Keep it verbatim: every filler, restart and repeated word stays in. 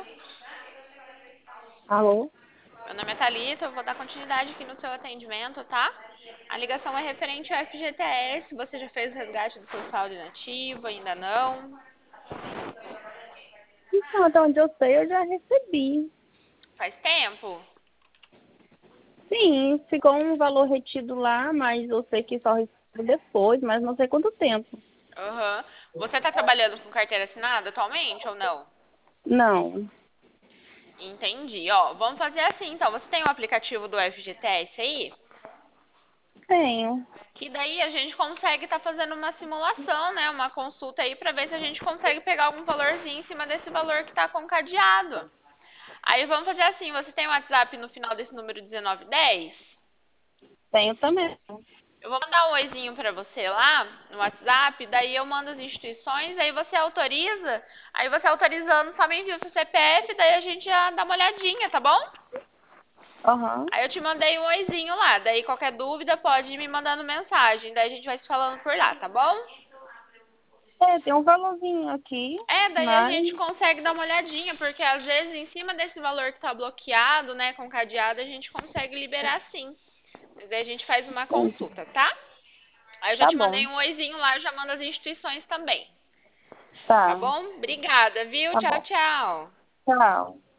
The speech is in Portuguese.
Alô? Meu nome é Thalita, eu vou dar continuidade aqui no seu atendimento, tá? A ligação é referente ao F G T S. Você já fez o resgate do seu saldo inativo? Ainda não? Então, até onde eu sei, eu já recebi. Faz tempo? Sim, ficou um valor retido lá, mas eu sei que só recebo depois, mas não sei quanto tempo. Aham. Você tá trabalhando com carteira assinada atualmente ou não? Não, Entendi. Ó, vamos fazer assim, então. Você tem o aplicativo do F G T S aí? tenho. Que daí a gente consegue estar fazendo uma simulação, né? Uma consulta aí pra ver se a gente consegue pegar algum valorzinho em cima desse valor que tá com cadeado. Aí vamos fazer assim, você tem o WhatsApp no final desse número dezenove dez? Tenho também. Eu vou mandar um oizinho pra você lá no WhatsApp, daí eu mando as instituições, aí você autoriza, aí você autorizando só me envia o seu C P F, daí a gente já dá uma olhadinha, tá bom? Aham. Aí eu te mandei um oizinho lá, daí qualquer dúvida pode ir me mandando mensagem, daí a gente vai se falando por lá, tá bom? É, tem um valorzinho aqui, É, daí a mas gente consegue dar uma olhadinha, porque às vezes em cima desse valor que tá bloqueado, né, com cadeado, a gente consegue liberar sim. Mas daí a gente faz uma entendi. consulta, tá? Aí eu já Tá te bom. mandei um oizinho lá, eu já mando as instituições também. Tá Tá, bom? Obrigada, viu? tá Tchau, bom. tchau. Tchau.